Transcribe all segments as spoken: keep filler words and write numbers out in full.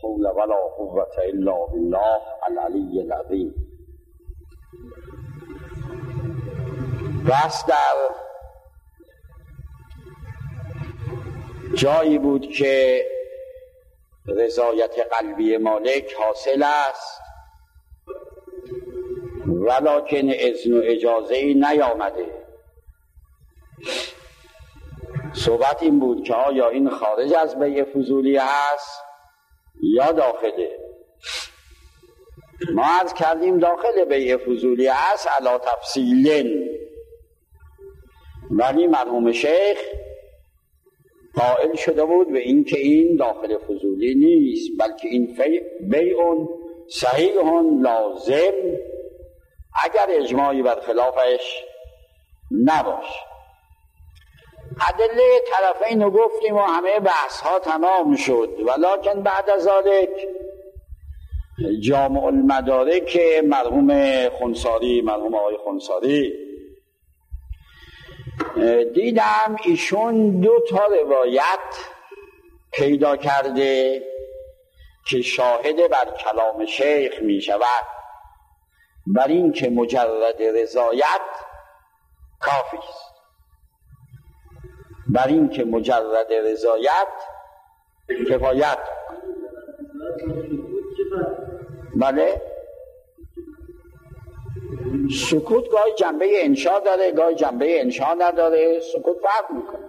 حول ولا قوة الا بالله العلی العظیم. بس در جایی بود که رضایت قلبی مالک حاصل است، ولکن اذن و اجازه ای نیامده. صحبت این بود که آیا این خارج از بیع فضولی هست یا داخله. ما عرض کردیم داخل بیع فضولی هست علی تفصیلن، ولی مرحوم شیخ قائل شده بود به این که این داخل فضولی نیست، بلکه این بیع صحیح لازم اگر اجماعی بر خلافش نباشه. ادله طرفین رو گفتیم و همه بحث ها تمام شد، ولکن بعد از ذلك جامع المدارک مرحوم خنثاری مرحوم آقای خنثاری دیدم ایشون دو تا روایت پیدا کرده که شاهد بر کلام شیخ می شود، بر این که مجرد رضایت کافی است، بر این که مجرد رضایت کفایت. بله، سکوت گاهی جنبه انشا داره، گاهی جنبه انشا نداره، سکوت فرق میکنه.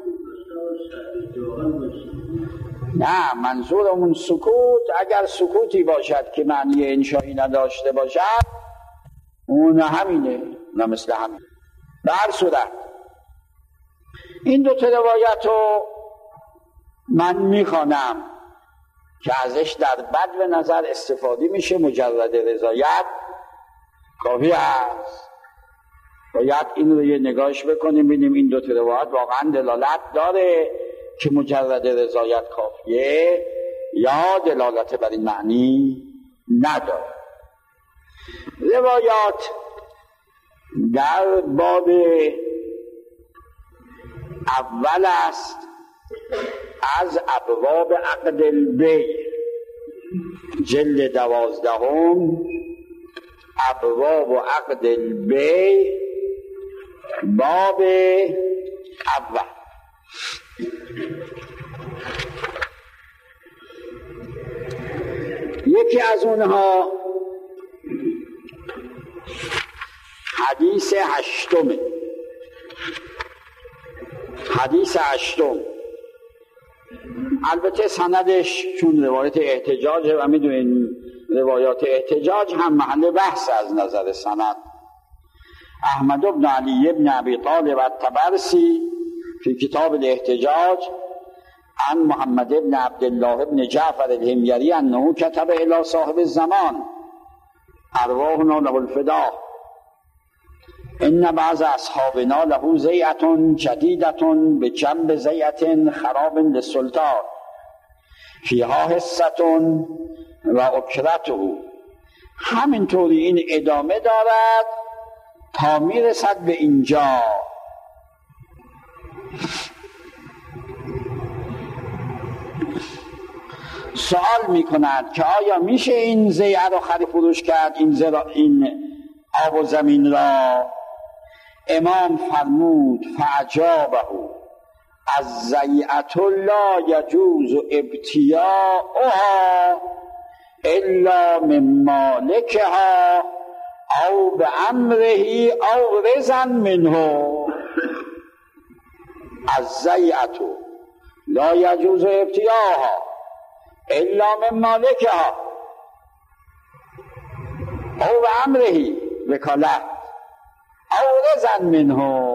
نه، منظورمون سکوت اگر سکوتی باشد که معنی انشایی نداشته باشد اون همینه، نه مثل همین. به هر صورت این دو تا روایت رو من میخوانم که ازش در بد و نظر استفاده میشه. مجرد رضایت کافی است. باید این رو یه نگاهش بکنیم ببینیم این دو تا روایت واقعا دلالت داره که مجرد رضایت کافیه یا دلالت بر این معنی نداره. روایات در باب اول است از ابواب عقد البیع، جلد دوازدهم، ابواب عقد البیع، باب اول. یکی از اونها حدیث هشتمه. حدیث هشتم البته سندش چون روایت احتجاجه و میدونین روایات احتجاج هم محل بحث از نظر سند. احمد بن علی بن ابی طالب الطبرسی فی کتاب الاحتجاج عن محمد بن عبدالله بن جعفر الحمیری انه کتب الی صاحب الزمان ارواحنا له الفداء ان بعض اصحابنا له زیعة جدیدة بجنب زیعة خراب للسلطان فیها حصة و اکرته. همینطوری این ادامه دارد تا میرسد به اینجا. سوال میکند که آیا میشه این زیعه رو خرید فروش کرد، این, زرا... این آب و زمین را؟ امام فرمود فعجابه از زیعت لا یجوز ابتیاؤها الا من مالکها او به امره او رزن منه. از زیعت لا یجوز ابتیاؤها الا من مالکها او به امره وکالت او رزن منه،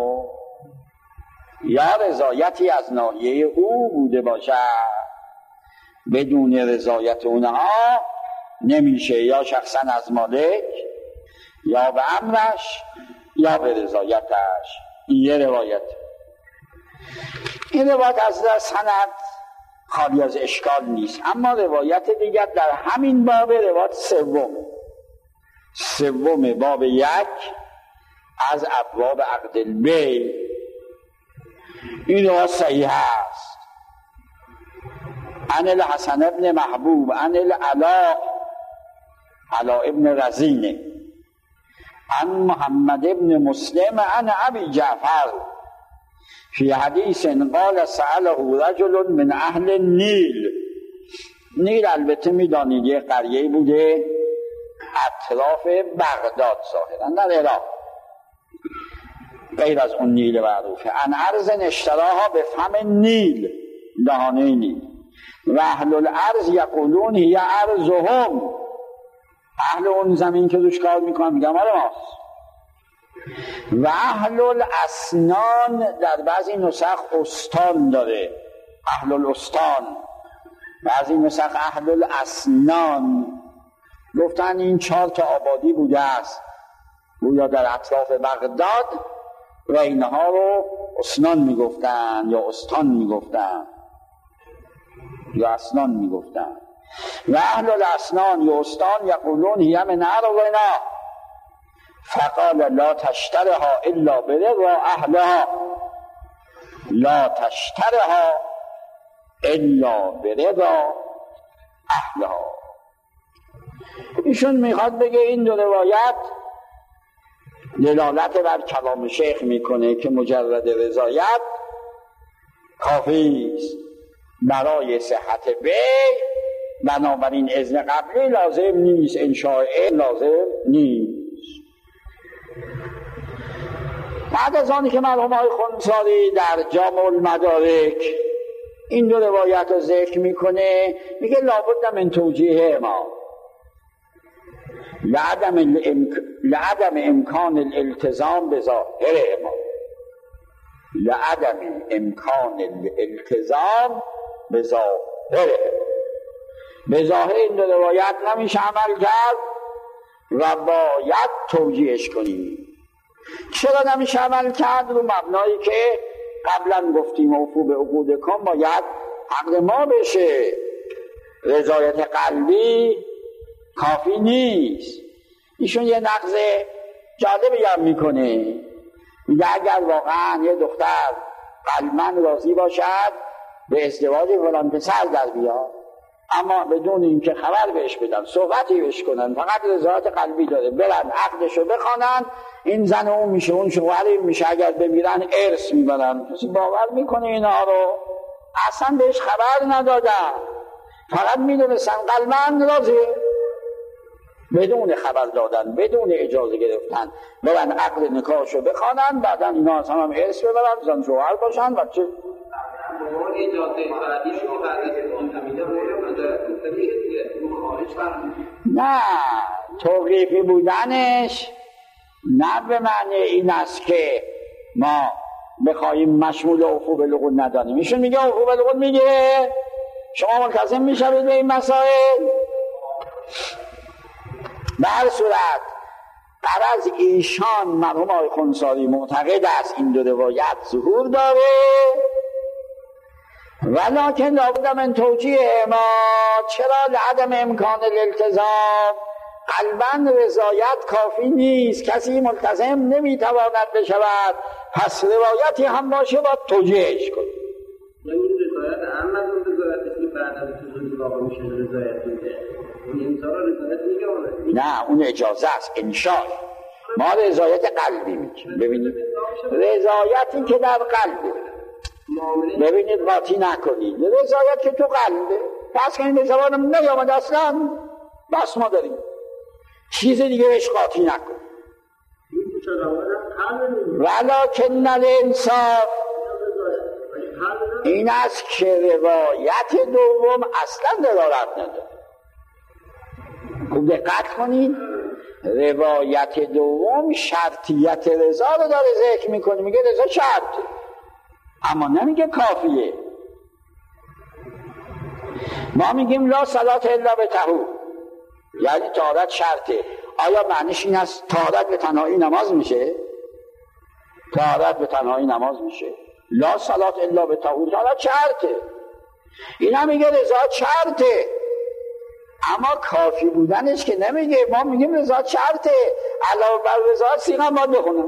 یا رضایتی از ناحیه او بوده باشد. بدون رضایت اونها نمیشه، یا شخصا از مالک یا به امرش یا به رضایتش. این یه روایت. این روایت از در سند خالی از اشکال نیست، اما روایت دیگر در همین باب روایت سوم سوم باب یک از ابواب عقد البیع، این روایت صحیح است. عن الحسن ابن محبوب عن العلاء علاء ابن رزینه عن محمد ابن مسلم عن ابی جعفر فی حدیث قال سأله رجل من اهل النیل. نیل البته میدانید یه قریه بوده اطراف بغداد ظاهرا در عراق، غیر از اون نیل معروفه. ان ارض اشتراها به فم نیل، دهانه نیل. و اهل الارض یقولون هی ارضهم، اهل اون زمین که روش کار میکنن میگن مال ماست. و اهل الاسنان در بعضی نسخ استان داره، اهل الاسطان، بعضی نسخ اهل الاسنان. گفتن این چهار تا آبادی بوده است گویا در اطراف بغداد و اینها رو اسنان میگفتن یا استان میگفتن یا اسنان میگفتن. و اهل الاسنان یا استان یقولون هی من ارضنا فقال لا تشترها الا برضا اهلها، لا تشترها الا برضا اهلها. ایشون میخواد بگه این دو روایت دلالت بر کلام شیخ میکنه که مجرد رضایت کافی است برای صحت بیع، بنابراین اذن قبلی لازم نیست، انشاء لازم نیست. بعد از آنی که مرحوم آقای خنثاری در جامع المدارک این دو روایت رو ذکر میکنه، میگه لابد من توجیه ما لعدم, الامک... لعدم امکان الالتزام به ظاهر ما، لعدم امکان الالتزام به ظاهر، به ظاهر این دو روایت نمیشه عمل کرد و باید توجیهش کنیم. چرا نمیشه عمل کرد؟ رو مبنایی که قبلا گفتیم اوفو به عقودکم باید عقد ما بشه، رضایت قلبی کافی نیست. ایشون یه نقض جالبی هم میکنه، میگه اگر واقعا یه دختر قلباً راضی باشد به ازدواج فلان پسر در بیاد، اما بدون اینکه خبر بهش بدن، صحبتی بهش کنن، فقط رضایت قلبی داره، برن عقدشو بخوانن، این زن اون میشه، اون شوهر میشه، اگر بمیرن ارث میبرن. کسی باور میکنه اینا رو؟ اصلا بهش خبر ندادن، فقط میدونستن قلباً راضیه، بدون خبر دادن، بدون اجازه گرفتن، برن عقد نکاحشو بخوانن، بعدا اینا اصلا هم ارث ببرن، زن شوهر باشن. بچه نه، توقیفی بودنش نه به معنی این است که ما بخواهیم مشمول عفو بالعقود ندانیم. ایشون میگه عفو بالعقود میگه، شما ملتزم میشوید به این مسائل. به هر صورت غرض ایشان مرحوم آقای خنثاری معتقد است این دو روایت ظهور داره، ولکن لابد من توجیه ما، چرا لعدم امکان الالتزام، قلباً رضایت کافی نیست، کسی ملتزم نمیتواند بشود، پس روایتی هم باشه باید توجیهش کنیم. یعنی رضایت هم از اون رضایتی که بعد از توجیه واقع میشه رضایت میده، اون انسان را رضایت میگه؟ نه، اون اجازه است، انشاء. ما رضایت قلبی میگیم. ببینید رضایتی که در قلبه، ببینید قاطی نکنید، رضایت که تو قلبه، پس که این به زبانم نیامد اصلا، بس ما داریم، چیز دیگه بهش قاطی نکن. ولکن الانصاف این است که روایت دوم اصلا دلالت نداره. خوب دقت کنید، روایت دوم شرطیت رضا رو داره ذکر میکنه، میگه رضا شرط، اما نمیگه کافیه. ما میگیم لا صلات الا به طهور، یعنی طهارت شرطه. آیا معنیش این است طهارت به تنهایی نماز میشه؟ طهارت به تنهایی نماز میشه؟ لا صلات الا به طهور، طهارت شرطه. اینا میگه رضا شرطه، اما کافی بودنش که نمیگه. ما میگیم رضا شرطه، علاوه بر رضا سیغه باید بخونم.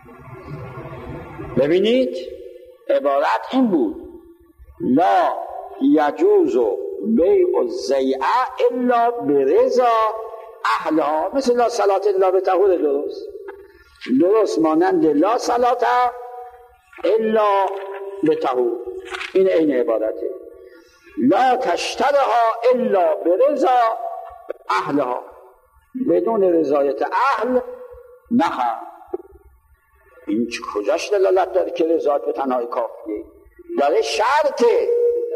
ببینید عبارت این بود لا یجوز بیع الزیعه الا برضا اهلها، مثل لا صلات الا به طهور، درست درست مانند لا صلات الا به طهور. این عین عبارته. لا تشترها الا برضا اهلها، بدون رضایت اهل نه. این کجاش دلالت داره که رضایت به تنهایی کافیه؟ داره شرطه.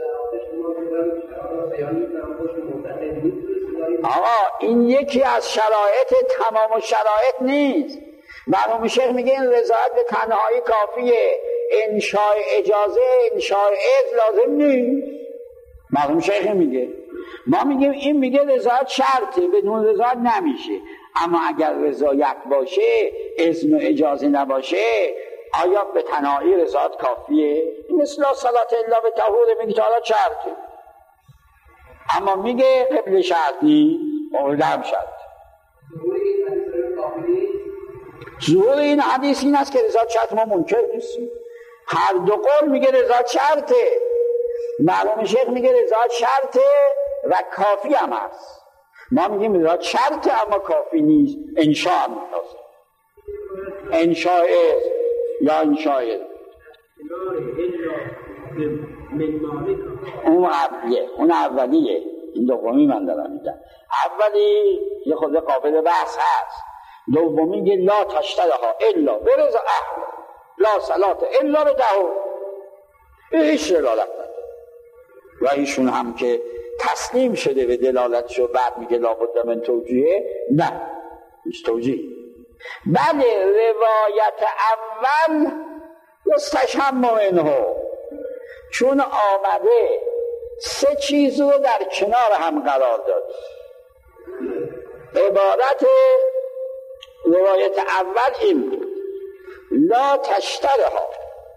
آقا این یکی از شرایط، تمام و شرایط نیست. مرحوم شیخ میگه این رضایت به تنهایی کافیه، انشاء اجازه انشاء اذن لازم نیست. مرحوم شیخ میگه، ما میگیم این میگه رضایت شرطه، بدون رضایت نمیشه. اما اگر رضایت باشه، اذن و اجازه نباشه، آیا به تنهایی رضایت کافیه؟ مثل صلات الا به طهور میگه تا حالا شرطه، اما میگه قبل شرط نیست، مورد هم شرط. ظهور این حدیث این است که رضایت شرط، ما منکر نیستیم. هر دو قول میگه رضایت شرطه. مرحوم شیخ میگه رضایت شرطه و کافی هم هست. ما میگیم رضایت شرطه اما کافی نیست. انشاء هم لازم، انشاء یا انشاء اون اولیه، اون اولیه. این دومی من دارم میگم. اولی یه خود قابل بحث هست. دومی میگه لا تشترها الا برضا اهل، لا صلات الا به طهور. هیچ دلالت نداره. و ایشون هم که تسلیم شده به دلالتشو، بعد میگه لابد من توجیه، نه هیچ توجیه. بله روایت اول مستشم منه، چون آمده سه چیز رو در کنار هم قرار داد. عبارت روایت اول این بود: لا تشترها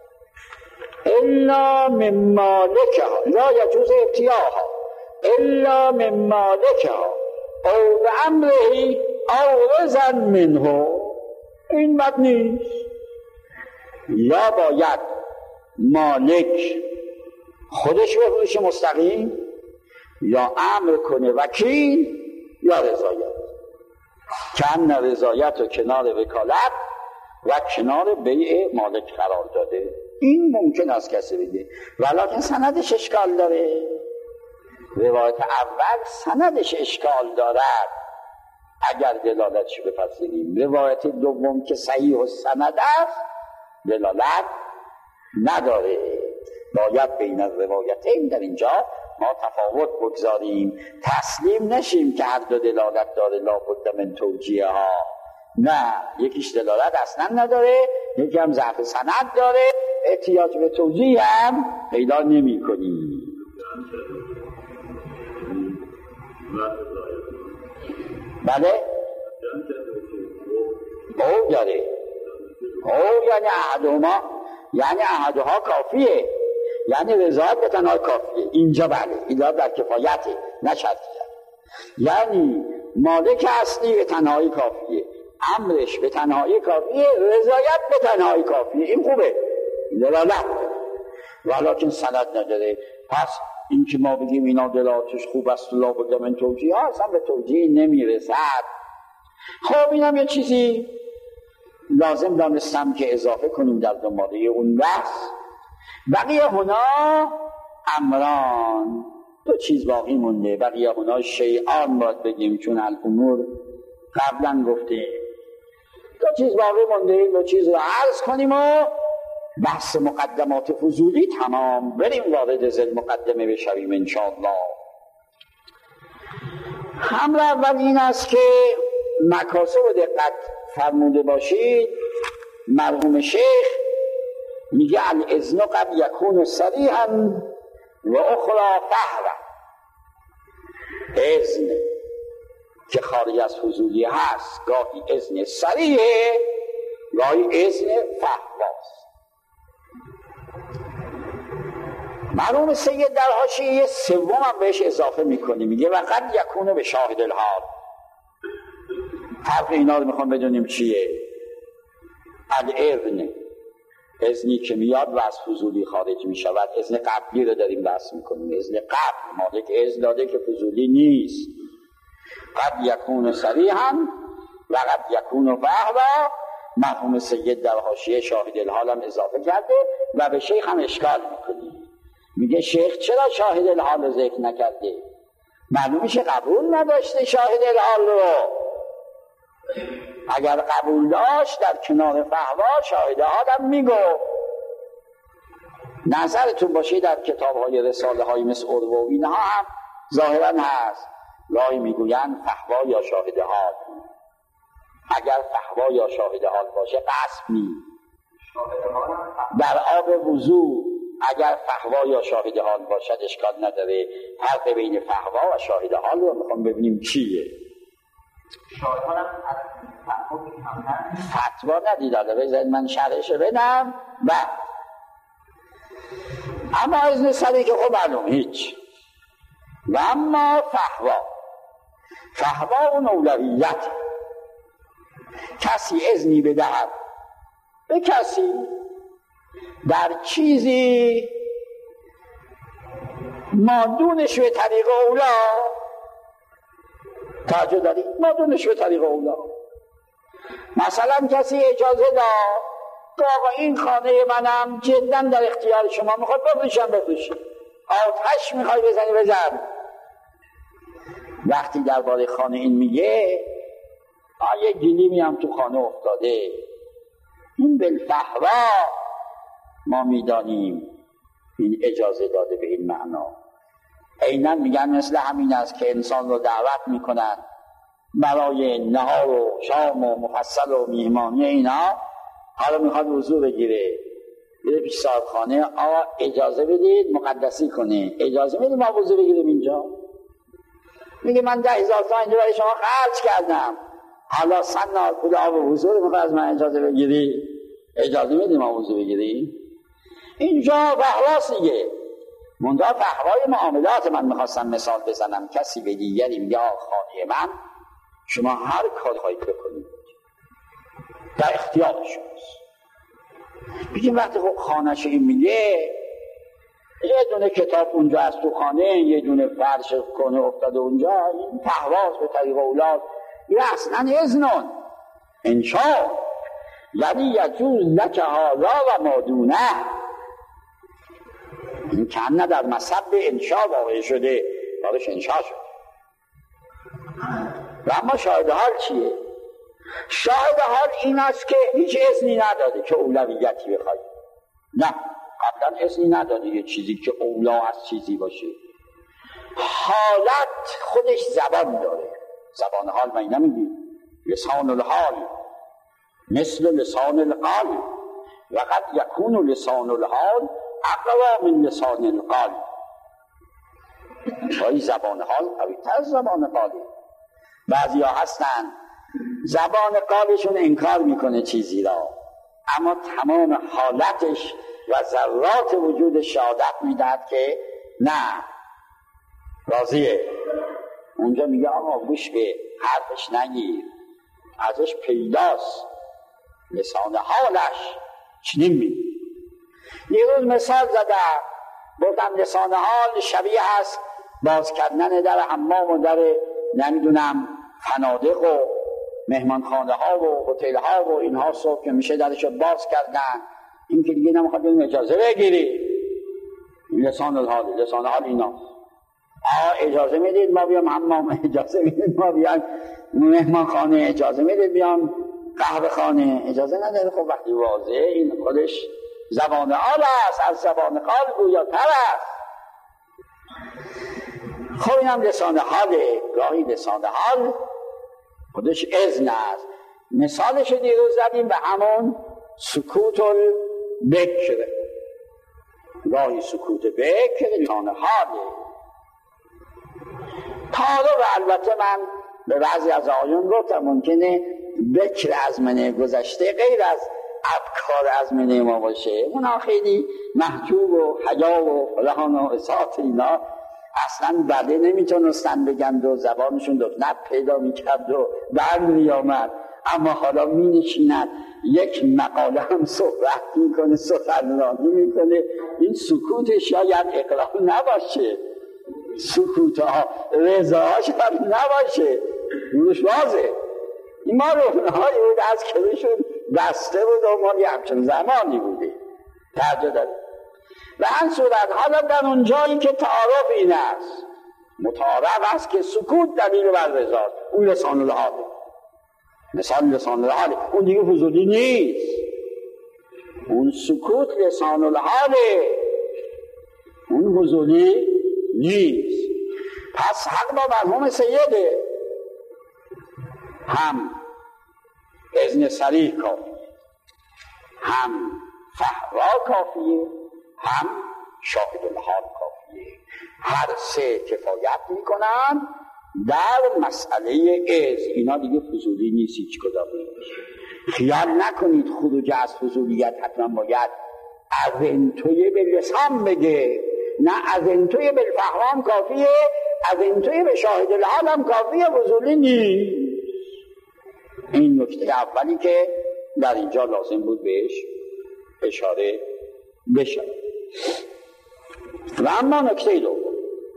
الا من مالکها، لا یجوز ابتیاها الا من مالکها او به امره او رضا منه. این بد نیست. یا باید مالک خودش بفروشه مستقیم، یا امر کنه وکیل، یا رضایت. کن رضایت و کنار وکالت و کنار بیع مالک قرار داده. این ممکن است کسی بگه ولیکن سندش اشکال داره. روایت اول سندش اشکال دارد اگر دلالتش بپذیریم. روایت دوم که صحیح و سند است دلالت نداره. باید بین روایتین در اینجا ما تفاوت بگذاریم، تسلیم نشیم که هر دو دلالت داره لابد من توجیه ها. نه، یکیش دلالت اصلا نداره، یکی هم ضعف سند داره، احتیاج به توجیه هم پیدا نمی کنیم. بله؟ او داره او یعنی احدهما، یعنی احدها کافیه، یعنی رضایت به تنهایی کافیه. اینجا بله، اینجا در کفایته، نه شرطیه. یعنی مالک اصلی به تنهایی کافیه، امرش به تنهایی کافیه، رضایت به تنهایی کافیه. این خوبه، دلالت ولیکن سند نداره. پس این که ما بگیم اینا دلالتش خوب است لابد من توجیه ها، اصلا به توجیه نمیرسد. خب اینم یه چیزی لازم دانستم که اضافه کنیم در دنباله اون بحث. بقیه هنا امران، دو چیز باقی مونده. بقیه هنا شیعان باید بگیم، چون الامور قبلا گفته. دو چیز باقی مونده، این دو چیز رو عرض کنیم و بحث مقدمات فضولی تمام، بریم وارد ذیل مقدمه بشویم انشاءالله. امر اول این است که مکاسب و دقت فرموده باشید. مرحوم شیخ میگه الاذن قد یکون صریحا و اخرى فهوا. اذن که خارج از فضولی هست، گاهی اذن صریحه، گاهی اذن فهواست. مرحوم سید در حاشیه سوم هم بهش اضافه میکنه، میگه و قد یکون به شاهد الحال. فرق اینا رو میخوام بدونیم چیه. الاذن اذنی که میاد و از فضولی خارج میشود. اذن قبلی رو داریم بحث میکنیم. اذن قبل مالک اذن داده که فضولی نیست. قد یکون صریحا و قد یکون فهوا. مرحوم سید در حاشیه شاهد الحال هم اضافه کرده و به شیخ هم اشکال میکنه، میگه شیخ چرا شاهد الحال رو ذکر نکرده؟ معلومه که قبول نداشته شاهد الحال رو. اگر قبول داشت در کنار فهوا شاهد حال هم میگو. نظرتون باشه در کتاب های رساله های مثل عروه و اینها هم ظاهرا هست، گاهی میگوین فهوا یا شاهد حال. اگر فهوا یا شاهد حال باشه قصد نی. در آب وضو اگر فهوا یا شاهد حال باشد اشکال نداره. فرق بین فهوا و شاهد حال رو میخوام ببینیم چیه. شاهد حال هم از فتوا ندیداده، بذارید من شرحش بدم. و اما اذن سری که خب معلوم هیچ. و اما فهوا، فهوا اون اولویت. کسی اذنی بدهد به کسی در چیزی مادونش به طریق اولا، توجه دارید؟ مادونش به طریق اولا. مثلا کسی اجازه داد که آقا این خانه منم جدا در اختیار شما، میخواد بفروشم بفروشی، آتش میخوای بزنی بزن. وقتی درباره خانه این میگه آیه گلیمی هم تو خانه افتاده، این بالفهوا ما میدانیم این اجازه داده به این معنا. عیناً میگن مثل همین است که انسان رو دعوت میکنن برای نهار و شام و مفصل و میهمانی اینا، حالا میخواد وضو بگیره، میره پیش صاحب خانه، آقا اجازه بدید مقدسی کنه، اجازه بدید ما وضو بگیریم اینجا. میگه من ده هزار تومان اینجا برای شما خرج کردم، حالا سن پول آب و وضو رو میخواد از من اجازه بگیری؟ اجازه بدید ما وضو بگیریم؟ اینجا فهواست دیگه. منتها فهوای معاملات من میخواستم مثال بزنم. کسی به دیگری میگه خانه من شما هر کار خواهید بکنید در اختیار شماست. بگیم وقتی خب خانهش این میگه یه دونه کتاب اونجا از تو خانه، یه دونه فرش کنه افتاده اونجا، این فهواست به طریق اولاد، یه اصلا اذنون انشاء یعنی یجوز لک هذا و ما دونه. این کنه در مصب انشاء واقع شده، بارش انشاء شده. و اما شاهد حال چیه؟ شاهد حال این است که هیچ اذنی نداده که اولویتی بخوای. نه، قبلا اذنی نداده یه چیزی که اولا از چیزی باشه. حالت خودش زبان داره. زبان حال من نمیگی لسان الحال مثل لسان القال و قد یکون لسان الحال اقوا من لسان القال. وای زبان حال قوی‌تر از زبان قاله. بعضی ها هستن زبان قالشون انکار میکنه چیزی را، اما تمام حالتش و ذرات وجود شهادت میدهد که نه راضیه. اونجا میگه آقا گوش به حرفش نگیر، ازش پیداست لسان حالش چنین میگه. یه روز مثال زدم گفتم لسان حال شبیه هست باز کردن در حمام و در نمیدونم فنادق و مهمانخانه ها و هتل ها و اینها صبح که میشه درشو باز کردن. این که دیگه نمیخواد این اجازه بگیری، لسان الحال لسان حال اینا آه اجازه میدید ما بیام حمام، اجازه میدید ما بیام مهمانخانه، اجازه میدید بیام قهوه خانه، اجازه نداره. خب وقتی واضحه این خودش زبان حال است، از زبان قال گویاتر است. خب این هم لسان حاله. گاهی لسان حال خودش اذن است. مثالش دیروز زدیم به همون سکوت البکر. گاهی سکوت بکر لسان حاله. تعارف البته من به بعضی از آیون گفتم ممکنه بکر از منه گذشته غیر از ابکار از منه ما باشه، اونا خیلی محجوب و حیا و فلان و اساط اینا اصلا بله نمیتونستن بگن و زبانشون دکنت پیدا میکرد و برد میامد. اما حالا می نشیند یک مقاله هم صحبت میکنه، سخنرانی میکنه. این سکوت شاید اقرار نباشه، سکوت ها رضاهاش هم نباشه، روش واضح. این ما روحنهای بود از کلشون بسته بود و ما یه همچون زمانی بوده ترجه داره. به هر صورت حالا در اون جایی که تعارف این است، متعارف است که سکوت دلیل بر رضاست، اون لسان الحاله، مثال لسان الحاله، اون دیگه فضولی نیست. اون سکوت لسان الحاله، اون فضولی نیست. پس حق با مرحوم سیده، هم اذن صریح کافیه، هم فحوا کافیه، هم شاهد الحال کافیه. هر سه کفایت میکنن در مسئله اذن. اینا دیگه فضولی نیست هیچ کدام. خیال نکنید خروج از فضولیت حتما باید اذنتوی به لسان بگه، نه اذنتوی به فحوام کافیه، اذنتوی به شاهد الحال هم کافیه، فضولی نیست. این نکته اولی که در اینجا لازم بود بهش اشاره بشه. و اما نکته دوم،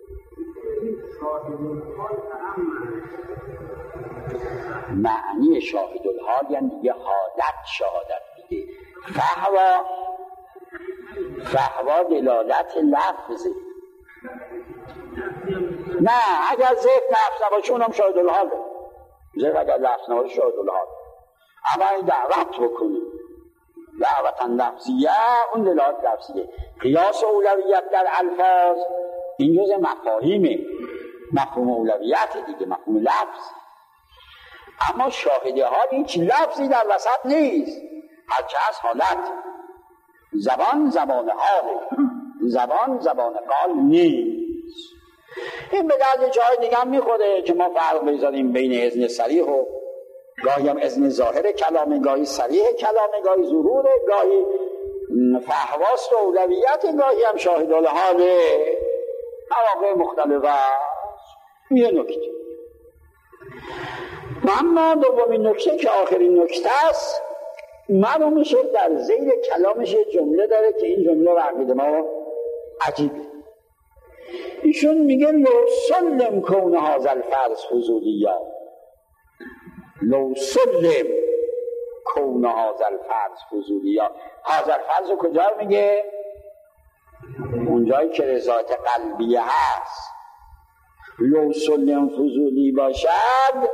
معنی شاهد الحال یعنی دیگه حالت شهادت میده. فحوا فحوا دلالت لفظه. نه اگر ذکر لفظ نباشه اونم شاهد الحاله. ذکر اگر لفظ نباشه شاهد الحال. اما این دعوت بکنیم دعوتا لفظیه، اون دلالت لفظیه. قیاس اولویت در الفاظ این جزء مفاهیمه، مفهوم اولویت دیگه، مفهوم لفظ. اما شاهد حال هیچ لفظی در وسط نیست، هرچه از حالت. زبان زبان حاله، زبان زبان قال نیست. این به درد جای دیگه هم میخوره که ما فرق بذاریم بین اذن صریح و گاهی هم اذن ظاهر کلامه، گاهی صریح کلامه، گاهی ظهور، گاهی فحواست و اولویت، گاهی هم شاهد الحاله. مواقع مختلف است. یه نکته. و اما دومین نکته که آخرین نکته است، معلوم میشه در ذیل کلامش یه جمله داره که این جمله برقید ما عجیبه. ایشون میگه لو سلم کون هذا الفرض فضولیا، لو سلم کون هذا الفرض فضولیا. هذا الفرض رو کجا میگه؟ اونجایی که رضایت قلبیه هست. لو سلم فضولی باشد،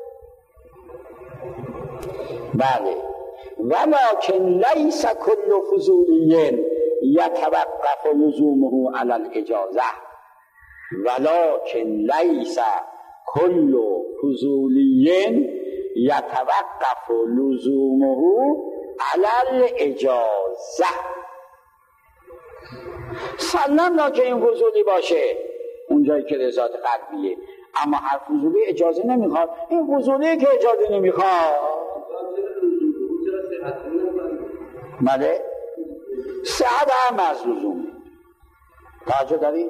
بله، ولکن لیس کل فضولی یتوقف لزومه علی الاجازه، ولکن لیس کل فضولی یتوقف لزومه علی الاجازه. سلم لا که این فضولی باشه اونجایی که رضایت قلبیه، اما هر فضولی اجازه نمیخواد. این فضولی که اجازه نمیخواد، بله، صحت هم از لزوم. توجه داری؟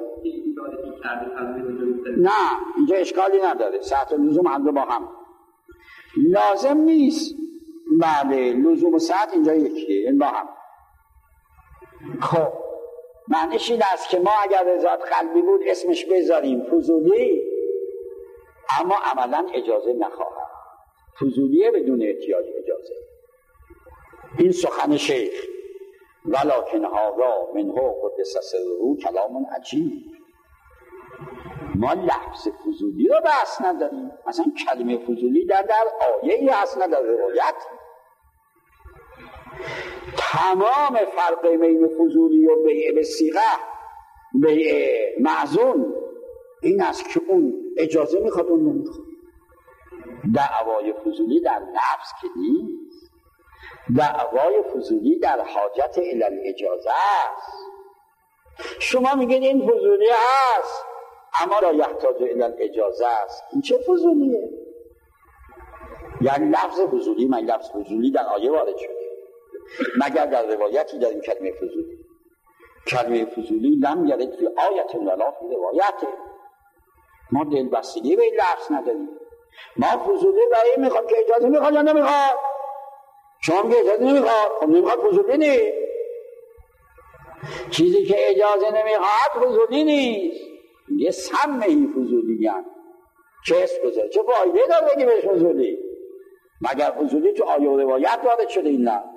نه اینجا اشکالی نداره، صحت و لزوم هم با هم لازم نیست. بله، لزوم و صحت اینجا یکیه، این با هم. خب معنیش این است که ما اگر رضایت قلبی بود اسمش بذاریم فضولی، اما عملا اجازه نخواهد. فضولیه بدون احتیاج اجازه. این سخن شیخ ولکن هذا منه قدس سره کلام عجیب. ما لفظ فضولی رو بحث نداریم، مثلا کلمه فضولی در در آیه هست، نه در روایت. تمام فرق بین فضولی و بیع به صیغه، بیع معزون، این است که اون اجازه میخواد، اون نمیخواد. دعوای فضولی در لفظ که نیست، دعوای فضولی در حاجت الی الاجازه است. شما میگید این فضولی هست اما را یحتاج الی الاجازه است، این چه فضولیه؟ یعنی لفظ فضولی، من لفظ فضولی در آیه وارد شده مگر در روایتی داریم کلمه فضولی؟ کلمه فضولی لم یرد فی آیت ولا فی روایت. ما دلبستگی به این لفظ نداریم. ما فضولی برای این میخواد که اجازه میخواد یا نمیخواد؟ شما که اجازه نمیخواد، خب نمیخواد فضولی نیست. چیزی که اجازه نمیخواد فضولی نیست. یه سمهی فضولیان چه اسم بذاره، چه فایده داره بگی بهش فضولی؟ مگر فضولی تو آیه و روایت وارد شده؟ این نه،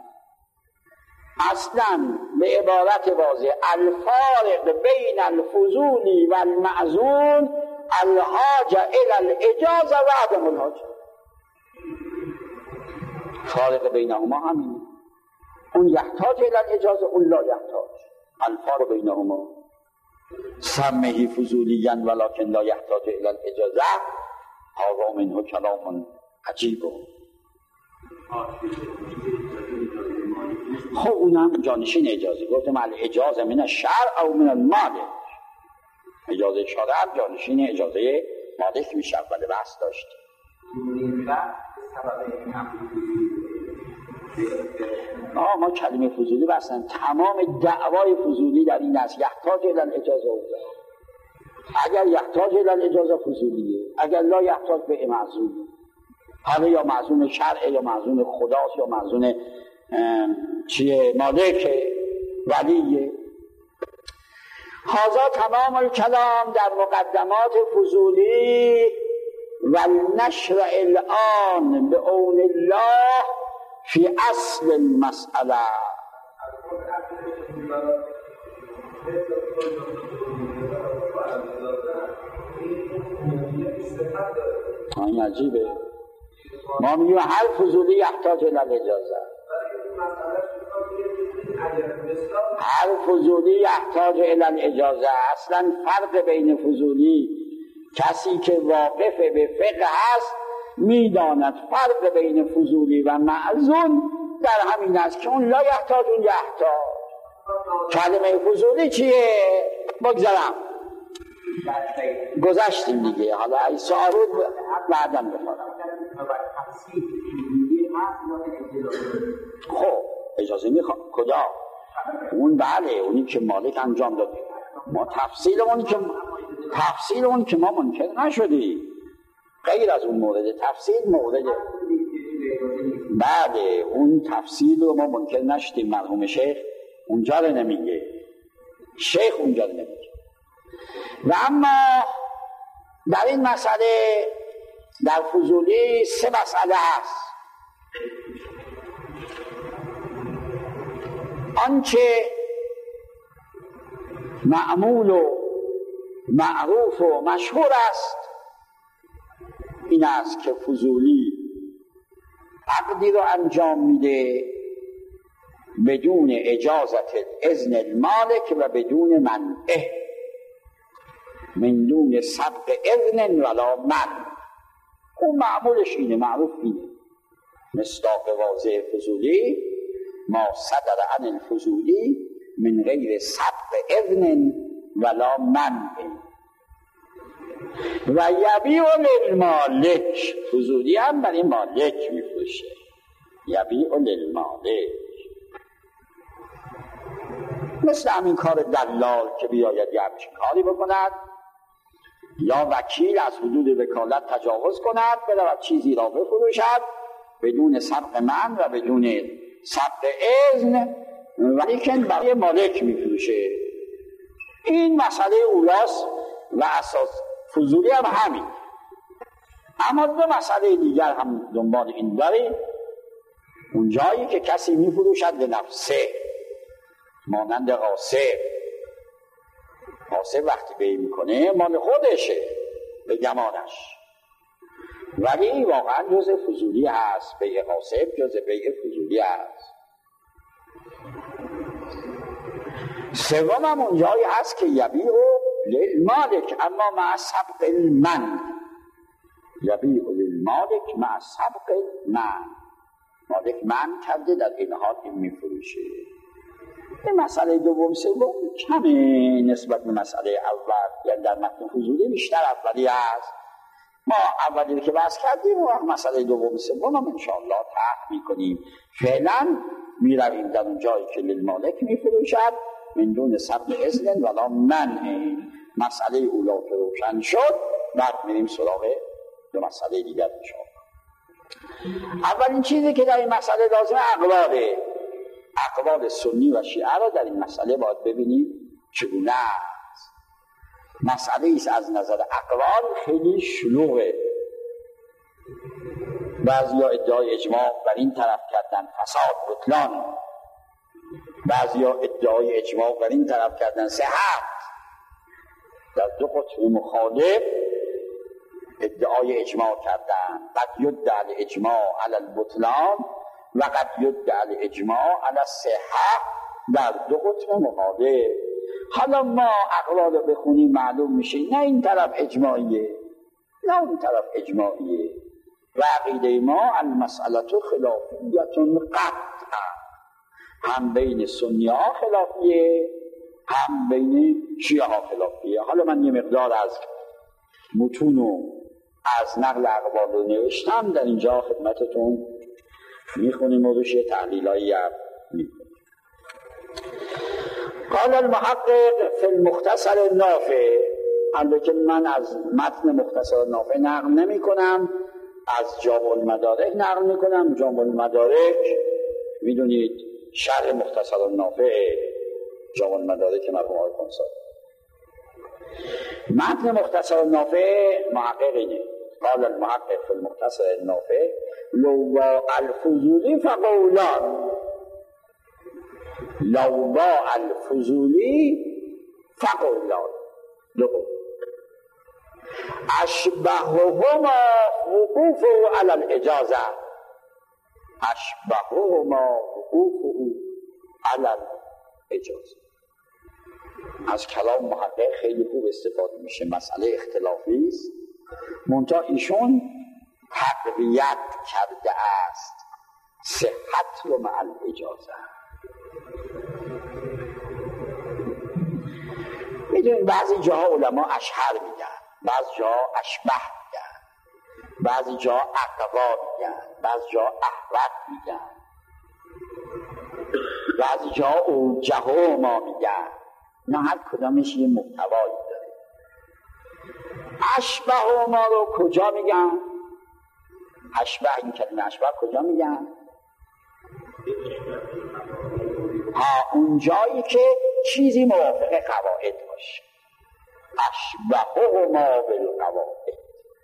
اصلا به عبارت واضح الفارق بین الفضولی و المعزون الحاجه الی الاجازه و عدم الحاجه. فارق بینهما همینه، اون یحتاج الی الاجازه، اون لا یحتاج. الفارق بینهما سمه فضولیا ولکن لا یحتاج الی الاجازه هذا منه کلام عجیب. خب اونم جانشین اجازه، گفتم الاجازه من الشرع او من المالک. اجازه شرع جانشین اجازه مالک میشه. اول بحث داشتیم آه ما کلمه فضولی بستن، تمام دعوای فضولی در این است یحتاج الی الاجازه اوزا. اگر یحتاج الی الاجازه فضولیه، اگر لا یحتاج به معزون، حالا یا معزون شرع یا معزون خداست یا معزون چیه مالک ولیه. هذا تمام الکلام در مقدمات فضولی و نشر الان به اون الله فی اصل المسئله. این عجیبه، ما میگیم هر فضولی یحتاج الی الاجازه، هر فضولی یحتاج الی الاجازه. اصلا فرق بین فضولی، کسی که واقف به فقه هست میداند فرق بین فضولی و معزون در همین است که اون لا یحتاج اون یحتاج. کلمه فضولی چیه؟ بگذارم گذشتیم دیگه، حالا ای سعارود بعدم بخوانم. خب اجازه میخواد کجا؟ اون بله، اونی که مالک انجام داده. ما تفصیل اونی که تفصیل اون که ما منکر نشدی، غیر از اون مورد تفصیل مورد بعد اون تفصیل رو ما منکر نشدیم. مرحوم شیخ اونجا رو نمیگه، شیخ اونجا رو نمیگه. و اما در این مسئله در فضولی سه مسئله هست. آنچه معمول و معروف و مشهور است این است که فضولی عقدی رو انجام میده بدون اجازت اذن المالک و بدون منعه، من دون سبق اذن ولا من. اون معمولش اینه، معروف اینه. مصداق واضح فضولی ما صدر عن الفضولی من غیر سبق اذن ولا منع و یبیع للمالک. فضولی هم برای مالک میفروشه، یبیع للمالک. مثل همین کار دلال که بیاید یه همچین کاری بکند، یا وکیل از حدود وکالت تجاوز کند برود چیزی را بفروشد بدون سبق من و بدون سبق اذن، ولی که برای مالک میفروشه. این مسئله اولاست و اساس فضولی هم همین. اما دو مسئله دیگر هم دنبال این داره. اون جایی که کسی میفروشد به نفسه، مانند غاصب. غاصب وقتی بیع میکنه مال خودشه به گمانش، ولی واقعا جزء فضولی هست. بیع غاصب جزء بیع فضولی هست. سوم هم اون جایی هست که یبیع للمالک اما مع سبق المن، یبیع للمالک مع سبق المن. مالک من کرده در این حال این میفروشه. این مسئله دوم سوم کمه نسبت به مسئله اول، یعنی در متن فضولی بیشتر اولی هست. ما اولی که بحث کردیم و مسئله دوم سوم هم انشاءالله طرح میکنیم. فعلا میرویم در اون جایی که للمالک میفروشد من دون سبق اذن ولا منع. مسئله اولا که روشن شد بعد میریم سراغ دو مسئله دیگر میشه. اولین چیزی که در این مسئله لازمه اقواله. اقوال سنی و شیعه را در این مسئله باید ببینیم چگونه است. مسئله ایست از نظر اقوال خیلی شلوغه. بعضی ها ادعای اجماع بر این طرف کردن فساد بطلان، بعضی ها ادعای اجماع بر این طرف کردن صحت. در دو قطب مخالف ادعای اجماع کردن. قد یدعی الاجماع علی البطلان و قد یدعی الاجماع علی الصحه، در دو قطب مخالف. حالا ما اقوال رو بخونیم معلوم میشه نه این طرف اجماعیه نه اون طرف اجماعیه. و عقیده ما المسئله خلافیت قطعا، هم بین سنی ها خلافیه هم بین شیعه ها خلافیه. حالا من یه مقدار از متون و از نقل اقوال رو نوشتم، در اینجا خدمتتون میخونیم و روش تحلیلایی هم میکنیم. قال المحقق فی المختصر النافع، البته من از متن مختصر النافع نقل نمی کنم، از جامع المدارک نقل می کنم. جامع المدارک میدونید شرح مختصر النافع جامع المدارک مرحوم آقای خنثی. متن مختصر النافع محقق اینه. قال المحقق فی المختصر النافع لو الفضولی فقولان، لو الفضولی فقولان، دو اشبههما وقوفه علی الاجازه، اشبههما وقوفه علی الاجازه. از کلام محقق خیلی خوب استفاده میشه. مسئله اختلافی است، منتها ایشون تقویت کرده است صحت رو مع الاجازه. میدونید بعضی جاها علما اشهر میگن، بعضی جاها اشبه میگن، بعضی جاها اقوا میگن، بعضی جاها احوط میگن، بعضی جاها اوجه ما میگن. نه هر کدامش یه محتوایی داره. اشبه ما رو کجا میگن؟ اشبه، این کلمه اشبه کجا میگن؟ ها، اون جایی که چیزی موافق قواعد باشه. اشبه ما بالقواعد،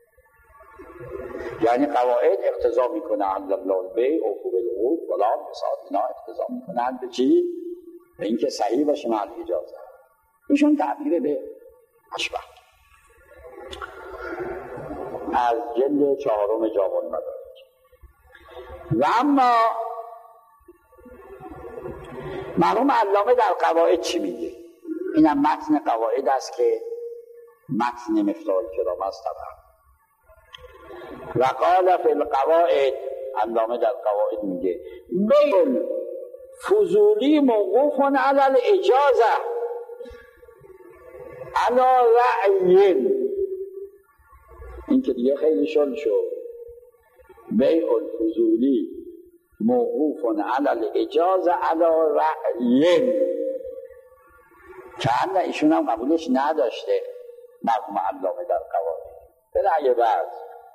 یعنی قواعد اقتضا میکنه عدل الله بی او خوب العقود فلان بساط، اینا اقتضا میکنن به چی؟ به اینکه صحیح باشه مع الاجازه. ایشون تعبیر به اشبه از جلد چهارم جامع المدارک. و اما مرحوم علامه در قواعد چی میگه؟ اینم متن قواعد است که متن مفتاح الکرام است طبعا. و قال فی القواعد، علامه در قواعد میگه بیع فضولی موقوف علی الاجازه علی رأی. این که دیگه خیلی شل شد. بیع الفضولی موقوف علی الاجازه علی رأی، که انا ایشون هم قبولش نداشته مرحوم علامه در قواعد به رأی بعض.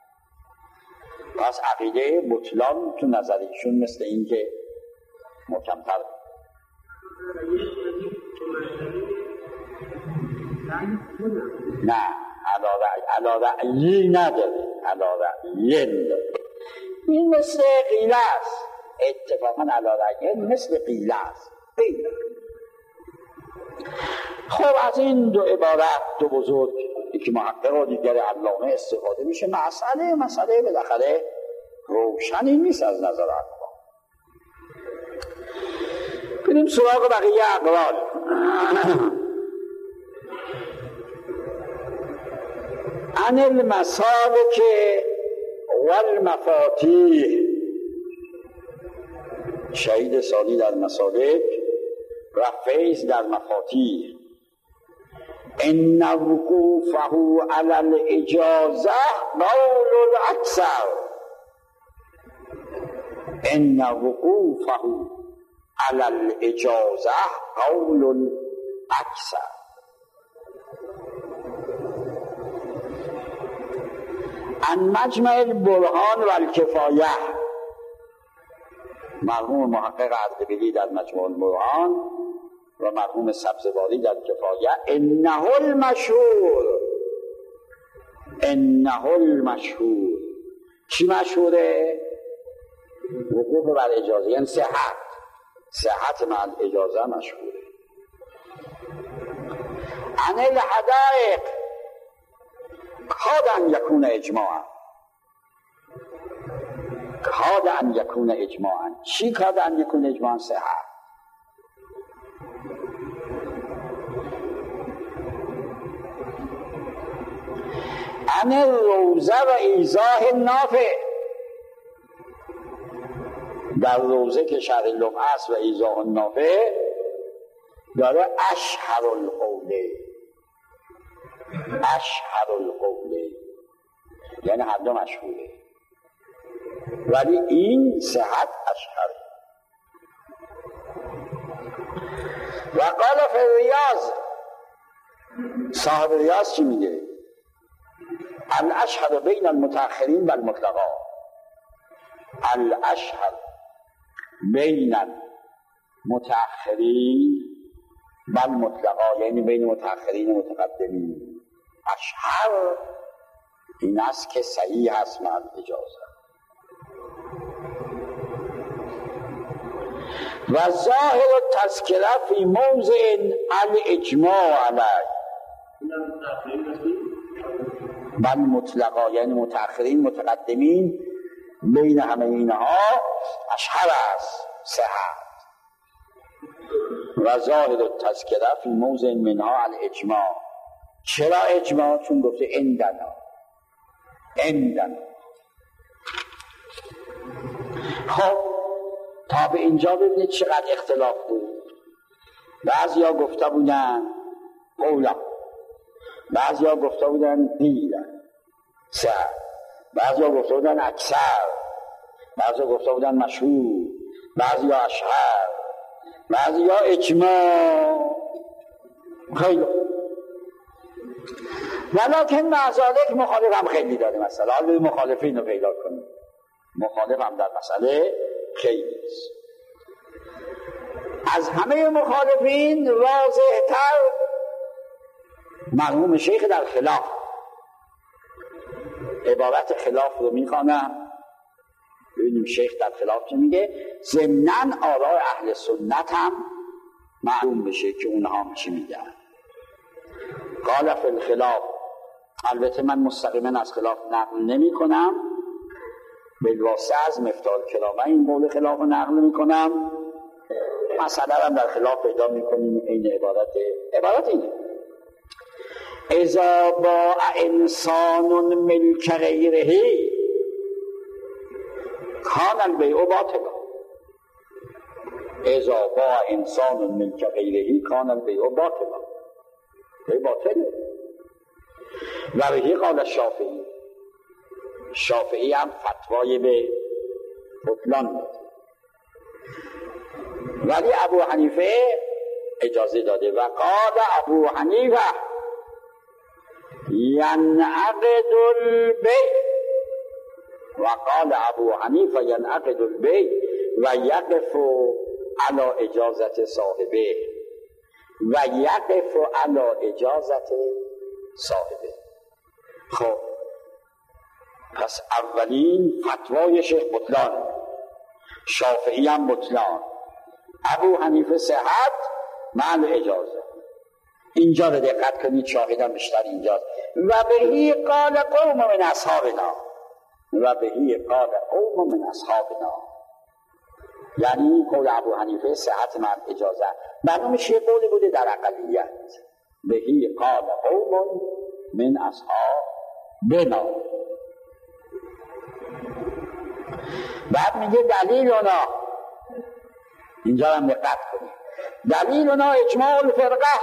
پس عقیده بطلان تو نظر ایشون مثل این که محکم‌تر. نه علا رأیی نداره، علا رأیی داره. این مثل قیله است، اتفاقا علا رأیی مثل قیله است. قیله. خب از این دو عبارت دو بزرگ، یکی محقق و دیگر علامه استفاده میشه. مسئله مسئله بالاخره روشنی نیست از نظر اقوال. بریم سراغ بقیه اقوال. عن المسالک والمفاتیح، شهید ثانی در مسالک و فیض در مفاتیح. ان وقوفه علی الاجازه قول الاکثر، ان وقوفه علی الاجازه قول الاکثر. ان مجمع البرهان و الکفایه، مرحوم محقق اردبیلی در مجموع البرهان و مرحوم سبزواری در کفایه، انه المشهور، انه المشهور، چی مشهوره؟ وقوف بر اجازه، یعنی صحت، صحت مع الاجازه مشهوره. عن الحدائق کاد ان یکون اجماعا، کاد ان یکون اجماعا، چی کاد ان یکون اجماعا؟ صحت. عن الروزه و ایضاح النافع، در روزه که شرح لمعه است و ایضاح النافع داره اشهر القوله، اشهر القوله یعنی هر دو مشهوره، ولی این صحت اشهره. و قال فی الریاض، صاحب ریاض چی میگه؟ الاشهر بین المتأخرین و المطلقا، الاشهر بین المتأخرین و المطلقا یعنی بین متأخرین و متقدمین، اشهر این است که صحیح است مع الاجازه. و ظاهر التذکره فی موضع الاجماع علیه، بل مطلقا یعنی متأخرین متقدمین بین همه اینها اشهر است صحت. و ظاهر التذکره فی موضع منها الاجماع، چرا اجماع؟ چون گفته عندنا، عندنا. خب تا به اینجا ببینید چقدر اختلاف بود. بعضی ها گفته بودن قولا، بعضی ها گفته بودن دیلا سر، بعضی ها گفته بودن اکثر، بعضی ها گفته بودن مشهور، بعضی ها اشهر، بعضی ها اجماع. خیلی ولیکن معذالک مخالف هم خیلی داره. مثلا حالا مخالفین رو پیدا کنیم، مخالف هم در مسئله خیلی است. از همه مخالفین واضح‌تر مرحوم شیخ در خلاف، عبارت خلاف رو میخوانم ببینیم شیخ در خلاف چه میگه. ضمناً آراء اهل سنت هم معلوم بشه که اونها هم چی میگن. قال فی الخلاف، البته من مستقیما از خلاف نقل نمی کنم، بالواسطه از مفتاح الکرامه این قول خلاف رو نقل می کنم. مسئله هم در خلاف پیدا می کنیم. این عبارت عبارت اینه: اذا باع انسان ملک غیره کان البیع باطلا، اذا باع انسان ملک غیره کان البیع باطلا، بیع باطله. و بهی قال الشافعی، شافعی هم فتوای به بطلان داد، ولی ابو حنیفه اجازه داده. و قال ابو حنیفه ینعقد البیع، و قال ابو حنیفه ینعقد البیع و یقف علی اجازت صاحبه، و یقف علی اجازت صاحبه. خب پس اولین فتوای شیخ بطلان، شافعی هم بطلان، ابو حنیفه صحت مع اجازه. اینجا رو دقت کنید، شاهدان بیشتر اینجاست. و بهی قال قوم من اصحابنا، و بهی قال قوم من اصحابنا، یعنی قول ابو حنیفه صحت مع اجازه. معلومه چه قولی بوده در اقلیت. بهی قال قوم من اصحابنا. بعد میگه دلیل اونا، اینجا هم دقت کنید، دلیل اونا اجماع الفرقه.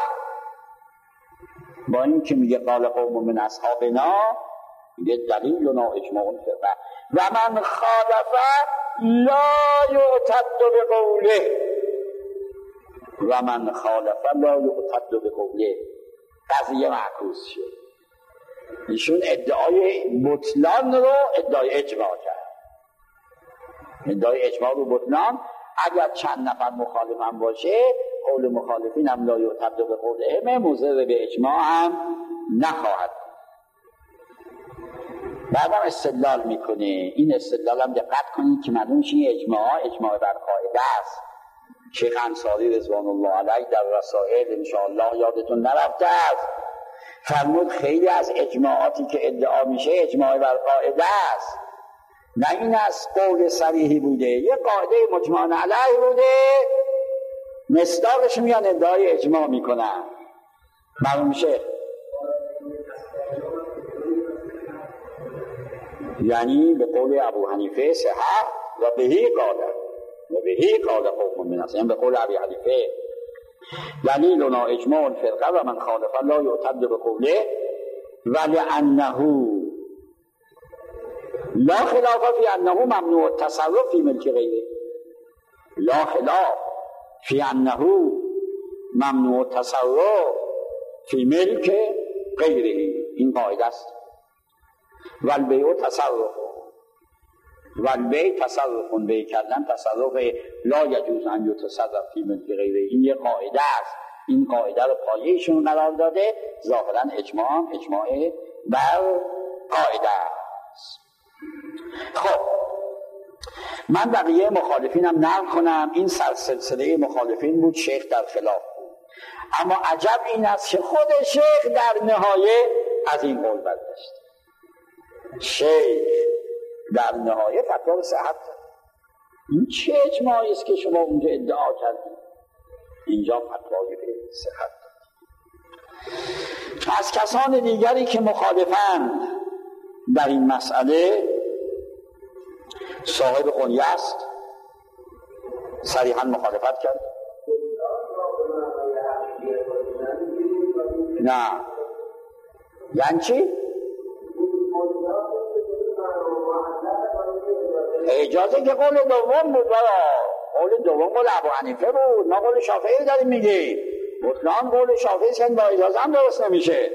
با این که میگه قال قوم من اصحابنا، میگه دلیل اونا اجماع الفرقه. و من خالفه لا یعتد بقوله، و من خالفه لا یعتد بقوله. قضیه معکوس شد. ایشون ادعای بطلان رو ادعای اجماع کرد. ادعای اجماع رو بطلان، اگر چند نفر مخالف هم باشه قول مخالفین هم لا یعتد به قولهم، مضر به اجماع هم نخواهد. بعدم استدلال میکنه. این استدلال هم دقت کنید که معلوم شه اجماع اجماع بر قاعده است. شیخ انصاری رضوان الله علیه در رسائل انشاءالله یادتون نرفته است، فرمود خیلی از اجماعاتی که ادعا میشه اجماع بر قاعده است، نه این از قول صریحی بوده، یه قاعده مجمع علیه بوده، مصداقش میان ادعای اجماع میکنن. معلوم میشه یعنی به قول ابو حنیفه صحت و بهی قاله و بهی قاله قوم من الناس، یعنی به قول ابی حنیفه دلیلنا اجماع الفرقه و من خالف لا یعتد به قوله ولانه لا خلاف فی انه ممنوع التصرف فی ملک غیره. لا خلاف فی انه ممنوع التصرف فی ملک غیره. این قاعده است. والبیع تصرف والبیع تصرف بیع کردن تصرف لا یجوز ان یتصرف فی ملک غیره. این یه قاعده است. این قاعده رو پایه‌شون قرار داده. ظاهرا اجماع اجماع بر قاعده است. خب من بقیه مخالفینم نقل کنم. این سلسله مخالفین بود، شیخ در خلاف بود. اما عجب این است که خود شیخ در نهایه از این قول برداشت. شیخ در نهایه فتوا به صحت داد. این چه اجماعی است که شما اونجا ادعا کردید؟ اینجا فتوای به صحت داد. از کسان دیگری که مخالفند در این مسئله صاحب قنیه است، صریحا مخالفت کرد. نه یعنی چی؟ اجازه که قول دوم بود، قول دوم قول ابو حنیفه بود، ما قول شافعی داریم میگیم. بطلان قول شافعی که با اجازه هم درست نمیشه.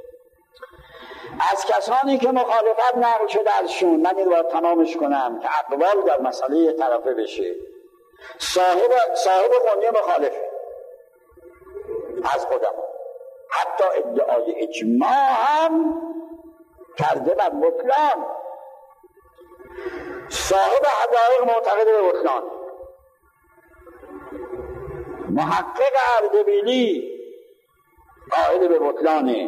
از کسانی که مخالفت نقل شده ازشون، من این رو تمامش کنم که اقوال در مسئله طرفه بشه. صاحب صاحب قنیه مخالفه از قدما، حتی ادعای اجماع هم کرده بر بطلان. صاحب حقایق معتقد به بطلان. محقق اردبیلی قائل به بطلانه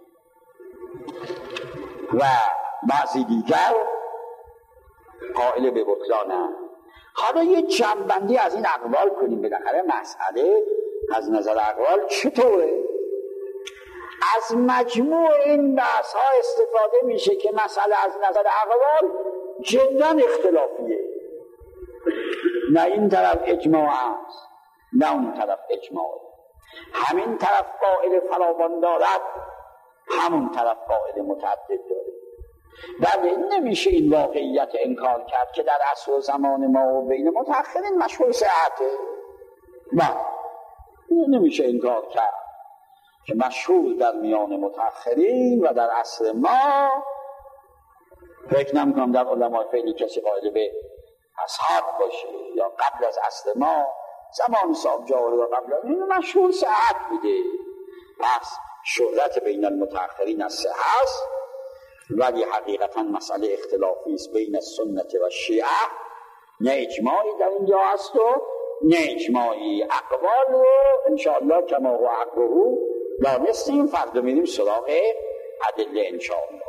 و بعضی دیگر قائل به بطلانه. حالا یه جنبندی از این اقوال کنیم. بالاخره مسئله از نظر اقوال چطوره؟ از مجموع این بحث ها استفاده میشه که مسئله از نظر اقوال جدا اختلافیه. نه این طرف اجماع است نه اون طرف اجماع. همین طرف قائل فراوان دارد، همون طرف قائل متعدد داره. بله نمیشه این واقعیت انکار کرد که در عصر و زمان ما و بین متأخرین مشهور صحته. بله نمیشه انکار کرد که مشهور در میان متأخرین و در عصر ما. فکر نمی‌کنم در علمای فعلی کسی قائل به اصحاب باشه یا قبل از عصر ما، زمان صاحب جاهل و قبل از این مشهور صحت بوده. پس شهرت بین المتأخرین از صحت است، ولی حقیقتا مسئله اختلافی است بین سنت و شیعه. نه اجماعی در اینجا هست و نه اجماعی. اقوال رو انشاءالله کما هو حقه دانستیم. فردا میریم سراغ ادله انشاءالله.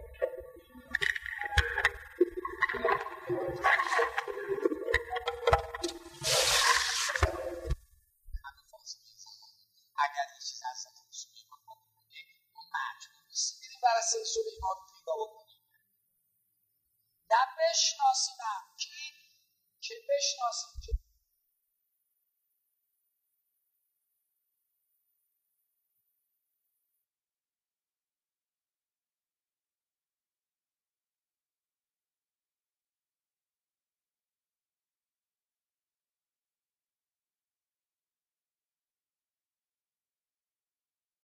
اگر یه چیز از سلیمان بکنه اون مجموع نیست میریم برای سلیمان پیدا بکنیم. نه بشناسیم هم که که بشناسیم که